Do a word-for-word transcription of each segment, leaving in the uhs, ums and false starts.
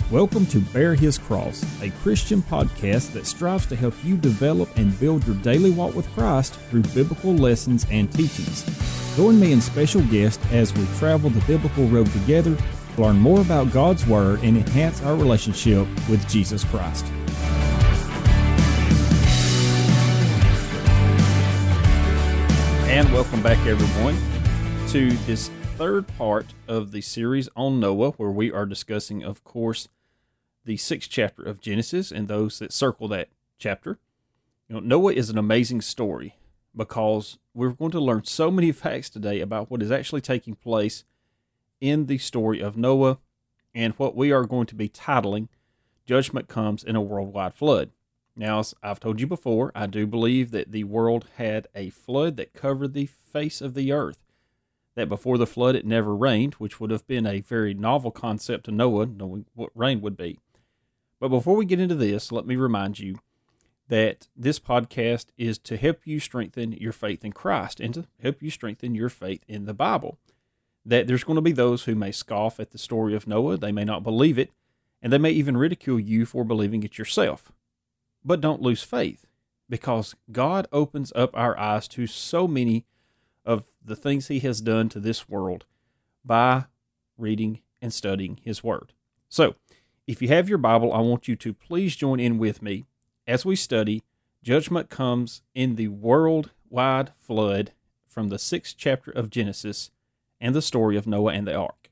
Welcome to Bear His Cross, a Christian podcast that strives to help you develop and build your daily walk with Christ through biblical lessons and teachings. Join me and special guests as we travel the biblical road together, learn more about God's Word, and enhance our relationship with Jesus Christ. And welcome back, everyone, to this third part of the series on Noah, where we are discussing, of course, the sixth chapter of Genesis and those that circle that chapter. You know, Noah is an amazing story because we're going to learn so many facts today about what is actually taking place in the story of Noah and what we are going to be titling Judgment Comes in a Worldwide Flood. Now, as I've told you before, I do believe that the world had a flood that covered the face of the earth. That before the flood it never rained, which would have been a very novel concept to Noah, knowing what rain would be. But before we get into this, let me remind you that this podcast is to help you strengthen your faith in Christ and to help you strengthen your faith in the Bible. That there's going to be those who may scoff at the story of Noah, they may not believe it, and they may even ridicule you for believing it yourself. But don't lose faith, because God opens up our eyes to so many of the things He has done to this world by reading and studying His Word. So, if you have your Bible, I want you to please join in with me as we study Judgment Comes in the Worldwide Flood from the sixth chapter of Genesis and the story of Noah and the ark.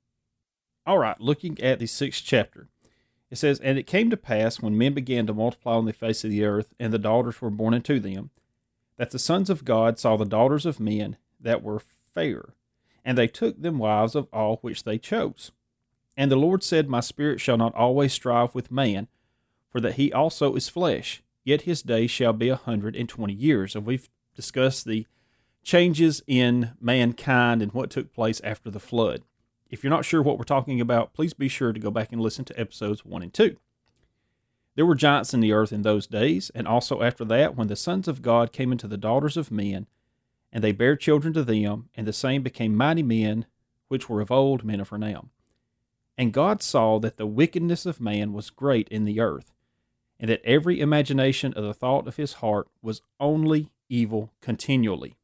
All right, looking at the sixth chapter, it says, "And it came to pass, when men began to multiply on the face of the earth, and the daughters were born unto them, that the sons of God saw the daughters of men that were fair, and they took them wives of all which they chose. And the Lord said, My spirit shall not always strive with man, for that he also is flesh, yet his days shall be a hundred and twenty years." And we've discussed the changes in mankind and what took place after the flood. If you're not sure what we're talking about, please be sure to go back and listen to episodes one and two. There were giants in the earth in those days, and also after that, when the sons of God came into the daughters of men, and they bare children to them, and the same became mighty men, which were of old, men of renown. And God saw that the wickedness of man was great in the earth, and that every imagination of the thought of his heart was only evil continually.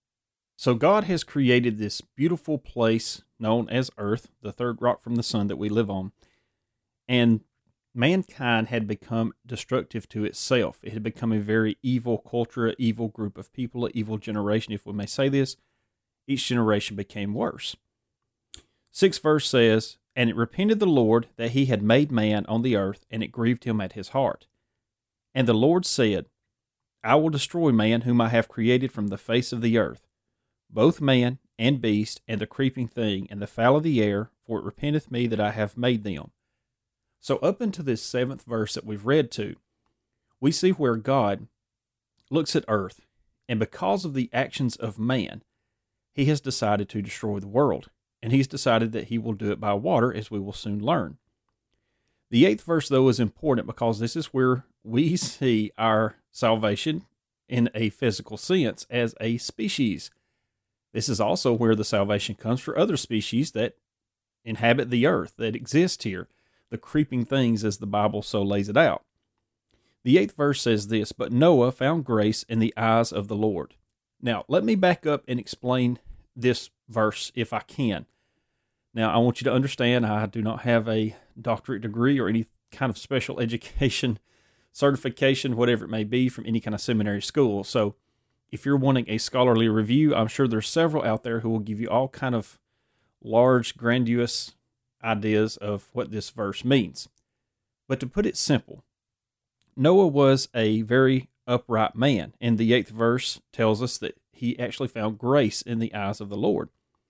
So God has created this beautiful place known as earth, the third rock from the sun that we live on, and mankind had become destructive to itself. It had become a very evil culture, an evil group of people, an evil generation, if we may say this. Each generation became worse. Sixth verse says, "And it repented the Lord that he had made man on the earth, and it grieved him at his heart. And the Lord said, I will destroy man whom I have created from the face of the earth, both man and beast, and the creeping thing, and the fowl of the air, for it repenteth me that I have made them." So up into this seventh verse that we've read to, we see where God looks at earth, and because of the actions of man, he has decided to destroy the world. And he's decided that he will do it by water, as we will soon learn. The eighth verse, though, is important because this is where we see our salvation in a physical sense as a species. This is also where the salvation comes for other species that inhabit the earth, that exist here, the creeping things as the Bible so lays it out. The eighth verse says this, "But Noah found grace in the eyes of the Lord." Now, let me back up and explain this verse if I can. Now, I want you to understand I do not have a doctorate degree or any kind of special education certification, whatever it may be, from any kind of seminary school. So if you're wanting a scholarly review, I'm sure there's several out there who will give you all kind of large, grandiose ideas of what this verse means. But to put it simple, Noah was a very upright man, and the eighth verse tells us that he actually found grace in the eyes of the Lord.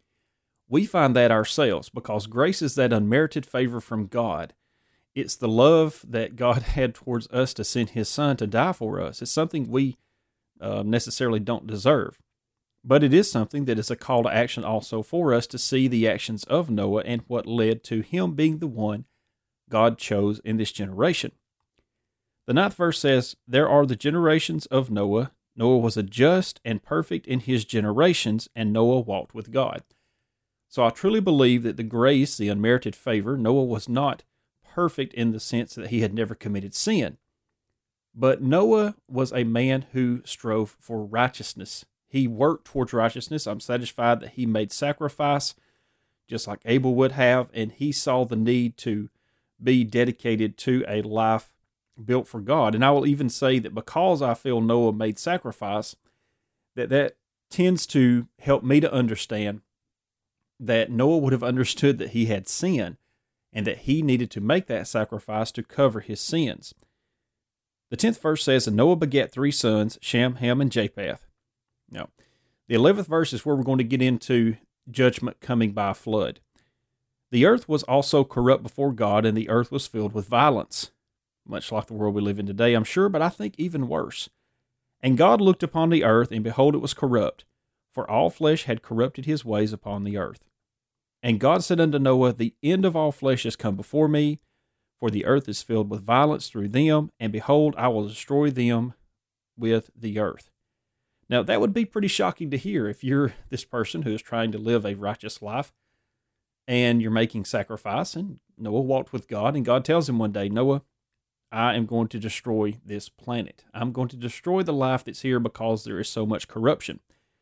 We find that ourselves because grace is that unmerited favor from God. It's the love that God had towards us to send his son to die for us. It's something we uh, necessarily don't deserve, but it is something that is a call to action also for us to see the actions of Noah and what led to him being the one God chose in this generation. The ninth verse says, "There are the generations of Noah. Noah was a just and perfect in his generations, and Noah walked with God." So I truly believe that the grace, the unmerited favor, Noah was not perfect in the sense that he had never committed sin. But Noah was a man who strove for righteousness. He worked towards righteousness. I'm satisfied that he made sacrifice just like Abel would have, and he saw the need to be dedicated to a life built for God. And I will even say that because I feel Noah made sacrifice, that that tends to help me to understand that Noah would have understood that he had sin and that he needed to make that sacrifice to cover his sins. The tenth verse says, and Noah begat three sons, Shem, Ham, and Japheth. Now, the eleventh verse is where we're going to get into judgment coming by a flood. The earth was also corrupt before God, and the earth was filled with violence, much like the world we live in today, I'm sure, but I think even worse. And God looked upon the earth, and behold, it was corrupt, for all flesh had corrupted his ways upon the earth. And God said unto Noah, the end of all flesh is come before me, for the earth is filled with violence through them, and behold, I will destroy them with the earth. Now, that would be pretty shocking to hear if you're this person who is trying to live a righteous life, and you're making sacrifice, and Noah walked with God, and God tells him one day, Noah, I am going to destroy this planet. I'm going to destroy the life that's here because there is so much corruption.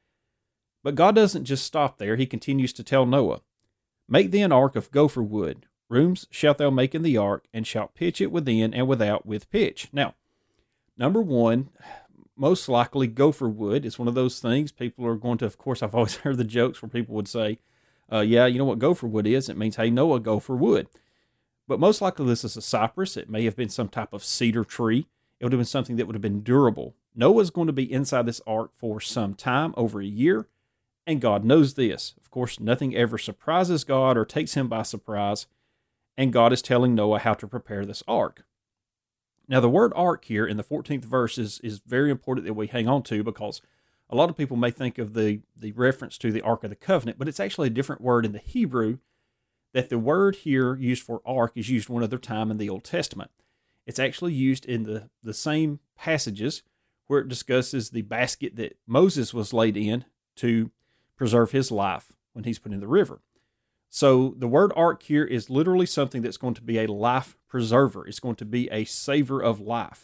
But God doesn't just stop there. He continues to tell Noah, make thee an ark of gopher wood. Rooms shalt thou make in the ark, and shalt pitch it within and without with pitch. Now, number one, most likely gopher wood is one of those things people are going to, of course, I've always heard the jokes where people would say, uh, yeah, you know what gopher wood is? It means, hey, Noah, go for wood. But most likely this is a cypress. It may have been some type of cedar tree. It would have been something that would have been durable. Noah's going to be inside this ark for some time, over a year, and God knows this. Of course, nothing ever surprises God or takes him by surprise, and God is telling Noah how to prepare this ark. Now, the word ark here in the fourteenth verse is, is very important that we hang on to, because a lot of people may think of the, the reference to the Ark of the Covenant, but it's actually a different word in the Hebrew, that the word here used for ark is used one other time in the Old Testament. It's actually used in the, the same passages where it discusses the basket that Moses was laid in to preserve his life when he's put in the river. So the word ark here is literally something that's going to be a life preserver. It's going to be a saver of life.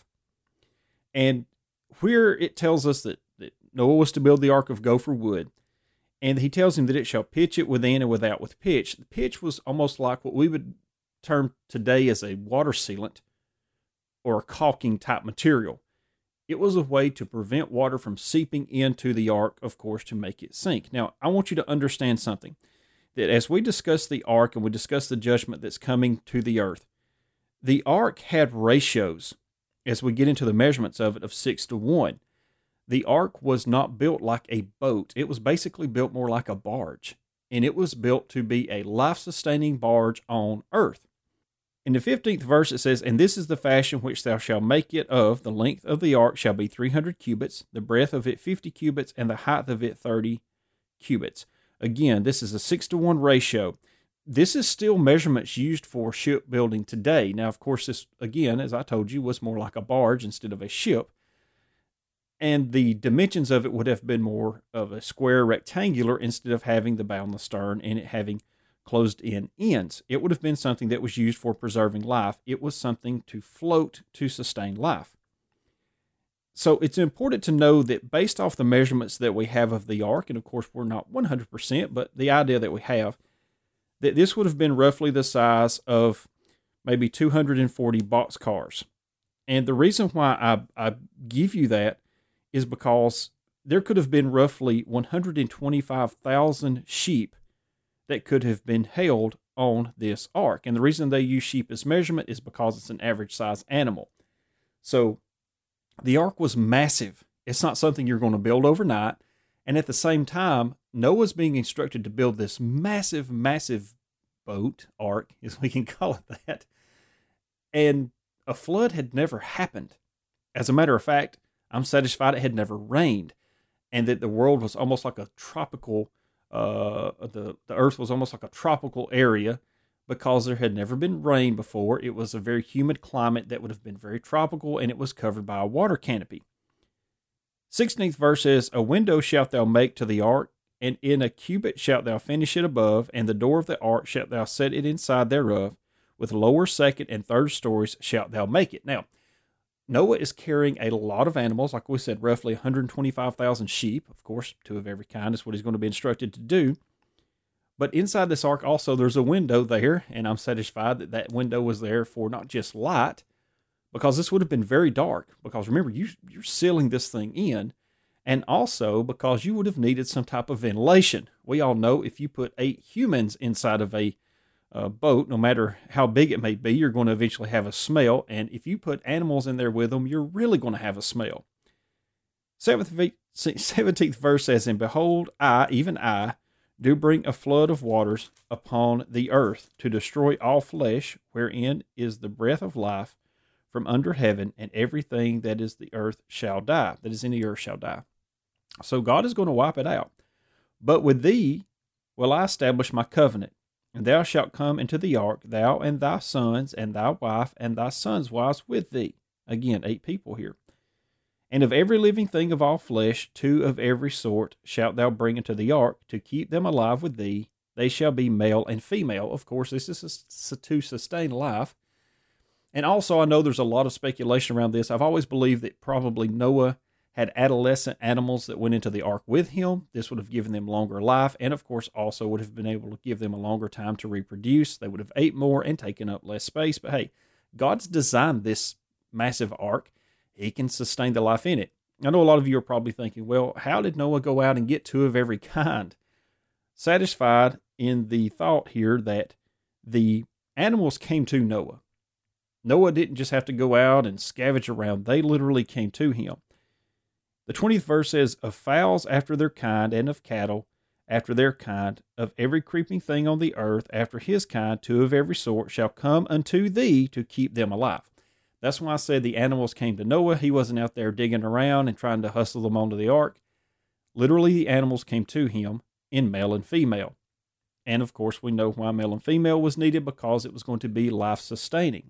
And where it tells us that, that Noah was to build the ark of gopher wood, and he tells him that it shall pitch it within and without with pitch. The pitch was almost like what we would term today as a water sealant or a caulking type material. It was a way to prevent water from seeping into the ark, of course, to make it sink. Now, I want you to understand something, that as we discuss the ark and we discuss the judgment that's coming to the earth, the ark had ratios, as we get into the measurements of it, of six to one. The ark was not built like a boat. It was basically built more like a barge, and it was built to be a life-sustaining barge on earth. In the fifteenth verse it says, and this is the fashion which thou shalt make it of. The length of the ark shall be three hundred cubits, the breadth of it fifty cubits, and the height of it thirty cubits. Again, this is a six to one ratio. This is still measurements used for shipbuilding today. Now, of course, this, again, as I told you, was more like a barge instead of a ship. And the dimensions of it would have been more of a square rectangular instead of having the bow and the stern and it having closed-in ends. It would have been something that was used for preserving life. It was something to float to sustain life. So it's important to know that based off the measurements that we have of the ark, and of course we're not one hundred percent, but the idea that we have, that this would have been roughly the size of maybe two hundred forty boxcars. And the reason why I, I give you that is because there could have been roughly one hundred twenty-five thousand sheep that could have been held on this ark. And the reason they use sheep as measurement is because it's an average size animal. So the ark was massive. It's not something you're going to build overnight. And at the same time, Noah's being instructed to build this massive, massive boat, ark, as we can call it that. And a flood had never happened. As a matter of fact, I'm satisfied it had never rained, and that the world was almost like a tropical, uh, the, the earth was almost like a tropical area because there had never been rain before. It was a very humid climate that would have been very tropical, and it was covered by a water canopy. sixteenth verse says, a window shalt thou make to the ark, and in a cubit shalt thou finish it above, and the door of the ark shalt thou set it inside thereof, with lower, second, and third stories shalt thou make it. Now, Noah is carrying a lot of animals, like we said, roughly one hundred twenty-five thousand sheep. Of course, two of every kind is what he's going to be instructed to do. But inside this ark also, there's a window there, and I'm satisfied that that window was there for not just light, because this would have been very dark. Because remember, you, you're sealing this thing in, and also because you would have needed some type of ventilation. We all know if you put eight humans inside of a uh, boat, no matter how big it may be, you're going to eventually have a smell. And if you put animals in there with them, you're really going to have a smell. seventeenth verse says, and behold, I, even I, do bring a flood of waters upon the earth to destroy all flesh, wherein is the breath of life from under heaven, and everything that is the earth shall die, that is in the earth shall die. So God is going to wipe it out. But with thee will I establish my covenant, and thou shalt come into the ark, thou and thy sons, and thy wife, and thy sons' wives with thee. Again, eight people here. And of every living thing of all flesh, two of every sort shalt thou bring into the ark, to keep them alive with thee. They shall be male and female. Of course, this is to sustain life. And also, I know there's a lot of speculation around this. I've always believed that probably Noah had adolescent animals that went into the ark with him. This would have given them longer life, and of course, also would have been able to give them a longer time to reproduce. They would have ate more and taken up less space. But hey, God's designed this massive ark. He can sustain the life in it. I know a lot of you are probably thinking, well, how did Noah go out and get two of every kind? Satisfied in the thought here that the animals came to Noah. Noah didn't just have to go out and scavenge around. They literally came to him. The twentieth verse says, of fowls after their kind, and of cattle after their kind, of every creeping thing on the earth after his kind, two of every sort shall come unto thee to keep them alive. That's why I said the animals came to Noah. He wasn't out there digging around and trying to hustle them onto the ark. Literally, the animals came to him in male and female. And of course, we know why male and female was needed, because it was going to be life-sustaining.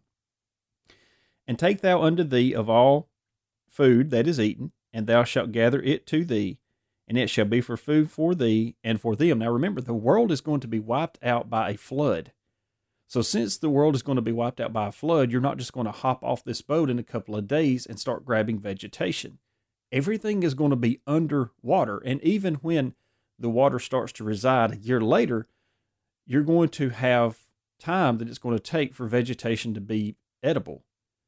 And take thou unto thee of all food that is eaten, and thou shalt gather it to thee, and it shall be for food for thee and for them. Now remember, the world is going to be wiped out by a flood. So since the world is going to be wiped out by a flood, you're not just going to hop off this boat in a couple of days and start grabbing vegetation. Everything is going to be underwater. And even when the water starts to reside a year later, you're going to have time that it's going to take for vegetation to be edible.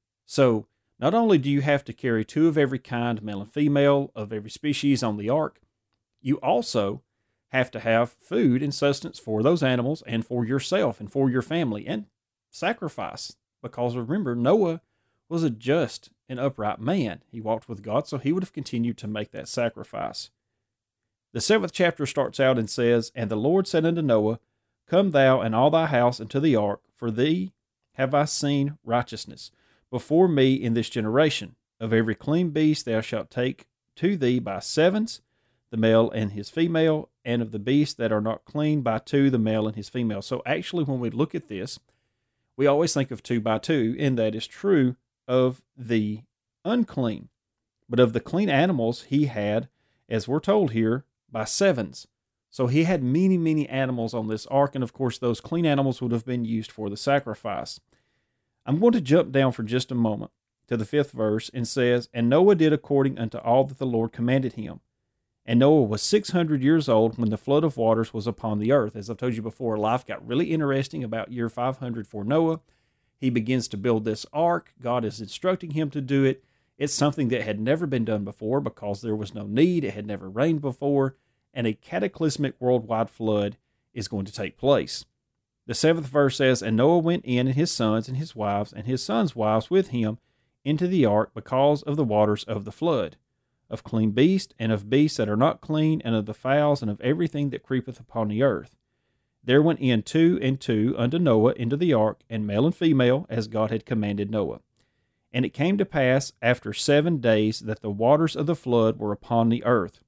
So not only do you have to carry two of every kind, male and female, of every species on the ark, you also have to have food and sustenance for those animals and for yourself and for your family, and sacrifice. Because remember, Noah was a just and upright man. He walked with God, so he would have continued to make that sacrifice. The seventh chapter starts out and says, and the Lord said unto Noah, come thou and all thy house into the ark, for thee have I seen righteousness before me in this generation. Of every clean beast thou shalt take to thee by sevens, the male and his female, and of the beasts that are not clean by two, the male and his female. So actually, when we look at this, we always think of two by two, and that is true of the unclean. But of the clean animals, he had, as we're told here, by sevens. So he had many, many animals on this ark, and of course, those clean animals would have been used for the sacrifice. I'm going to jump down for just a moment to the fifth verse, and says, and Noah did according unto all that the Lord commanded him. And Noah was six hundred years old when the flood of waters was upon the earth. As I've told you before, life got really interesting about year five hundred for Noah. He begins to build this ark. God is instructing him to do it. It's something that had never been done before because there was no need. It had never rained before. And a cataclysmic worldwide flood is going to take place. The seventh verse says, and Noah went in, and his sons and his wives and his sons' wives with him into the ark, because of the waters of the flood, of clean beasts, and of beasts that are not clean, and of the fowls, and of everything that creepeth upon the earth. There went in two and two unto Noah into the ark, and male and female, as God had commanded Noah. And it came to pass after seven days that the waters of the flood were upon the earth.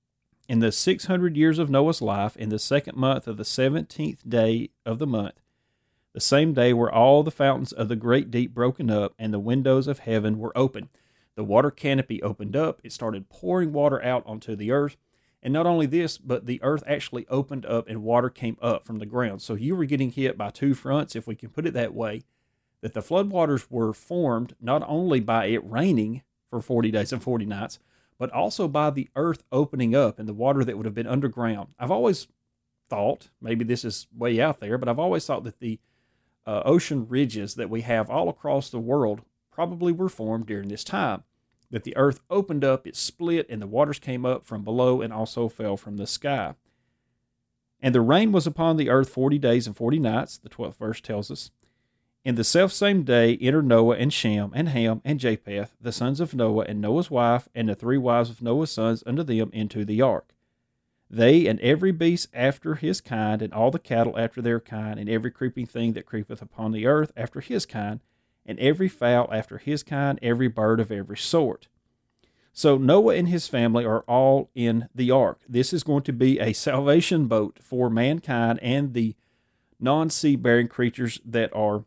In the six hundred years of Noah's life, in the second month of the seventeenth day of the month, the same day were all the fountains of the great deep broken up, and the windows of heaven were open. The water canopy opened up. It started pouring water out onto the earth. And not only this, but the earth actually opened up and water came up from the ground. So you were getting hit by two fronts, if we can put it that way, that the floodwaters were formed not only by it raining for forty days and forty nights, but also by the earth opening up and the water that would have been underground. I've always thought, maybe this is way out there, but I've always thought that the uh, ocean ridges that we have all across the world probably were formed during this time, that the earth opened up, it split, and the waters came up from below and also fell from the sky. And the rain was upon the earth forty days and forty nights, the twelfth verse tells us. In the selfsame day entered Noah and Shem and Ham and Japheth, the sons of Noah, and Noah's wife, and the three wives of Noah's sons unto them into the ark. They and every beast after his kind, and all the cattle after their kind, and every creeping thing that creepeth upon the earth after his kind, and every fowl after his kind, every bird of every sort. So Noah and his family are all in the ark. This is going to be a salvation boat for mankind and the non-sea-bearing creatures that are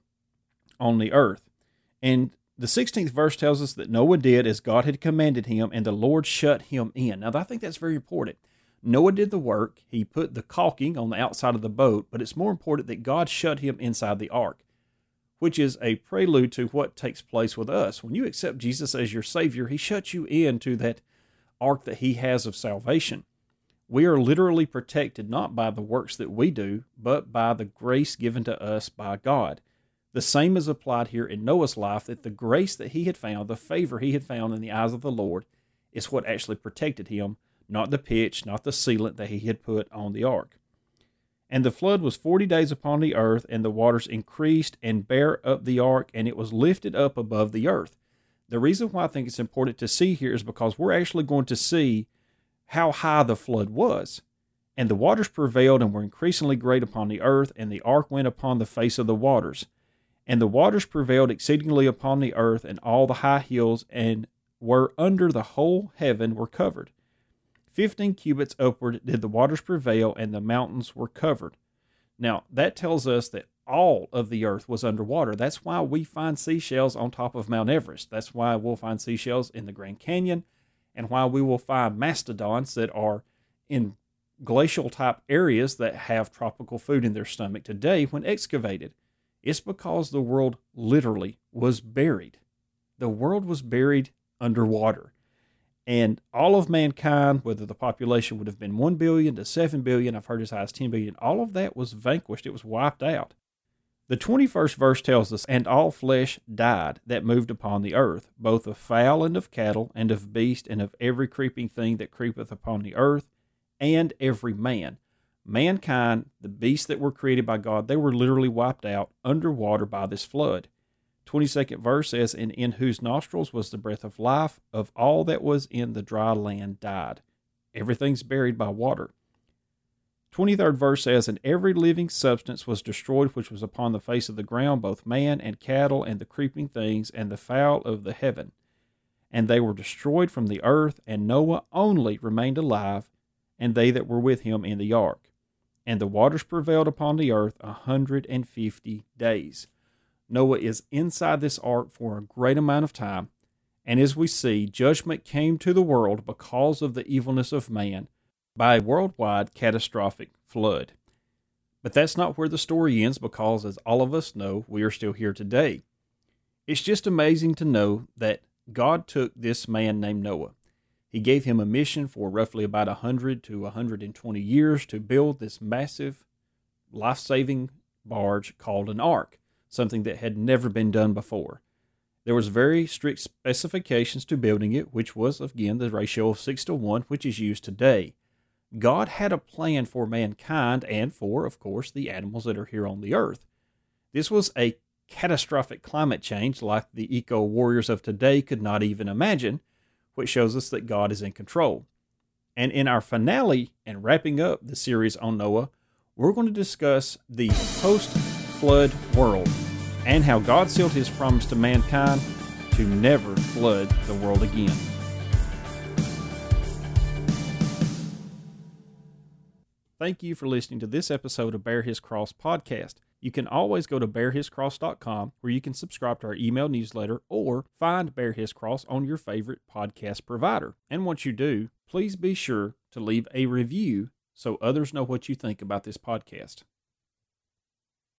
on the earth. And the sixteenth verse tells us that Noah did as God had commanded him, and the Lord shut him in. Now, I think that's very important. Noah did the work. He put the caulking on the outside of the boat, but it's more important that God shut him inside the ark, which is a prelude to what takes place with us. When you accept Jesus as your Savior, he shuts you into that ark that he has of salvation. We are literally protected not by the works that we do, but by the grace given to us by God. The same is applied here in Noah's life, that the grace that he had found, the favor he had found in the eyes of the Lord, is what actually protected him, not the pitch, not the sealant that he had put on the ark. And the flood was forty days upon the earth, and the waters increased and bare up the ark, and it was lifted up above the earth. The reason why I think it's important to see here is because we're actually going to see how high the flood was. And the waters prevailed and were increasingly great upon the earth, and the ark went upon the face of the waters. And the waters prevailed exceedingly upon the earth, and all the high hills and were under the whole heaven were covered. Fifteen cubits upward did the waters prevail, and the mountains were covered. Now, that tells us that all of the earth was underwater. That's why we find seashells on top of Mount Everest. That's why we'll find seashells in the Grand Canyon, and why we will find mastodons that are in glacial-type areas that have tropical food in their stomach today when excavated. It's because the world literally was buried. The world was buried underwater. And all of mankind, whether the population would have been one billion to seven billion, I've heard as high as ten billion, all of that was vanquished. It was wiped out. The twenty-first verse tells us, and all flesh died that moved upon the earth, both of fowl and of cattle, and of beast, and of every creeping thing that creepeth upon the earth, and every man. Mankind, the beasts that were created by God, they were literally wiped out underwater by this flood. twenty-second verse says, and in whose nostrils was the breath of life, of all that was in the dry land died. Everything's buried by water. twenty-third verse says, and every living substance was destroyed which was upon the face of the ground, both man and cattle, and the creeping things, and the fowl of the heaven. And they were destroyed from the earth, and Noah only remained alive, and they that were with him in the ark. And the waters prevailed upon the earth a hundred and fifty days. Noah is inside this ark for a great amount of time, and as we see, judgment came to the world because of the evilness of man by a worldwide catastrophic flood. But that's not where the story ends, because as all of us know, we are still here today. It's just amazing to know that God took this man named Noah. He gave him a mission for roughly about one hundred to one hundred twenty years to build this massive, life-saving barge called an ark, something that had never been done before. There was very strict specifications to building it, which was, again, the ratio of six to one, which is used today. God had a plan for mankind and for, of course, the animals that are here on the earth. This was a catastrophic climate change like the eco-warriors of today could not even imagine, which shows us that God is in control. And in our finale and wrapping up the series on Noah, we're going to discuss the post-flood world and how God sealed his promise to mankind to never flood the world again. Thank you for listening to this episode of Bear His Cross podcast. You can always go to bear his cross dot com where you can subscribe to our email newsletter or find Bear His Cross on your favorite podcast provider. And once you do, please be sure to leave a review so others know what you think about this podcast.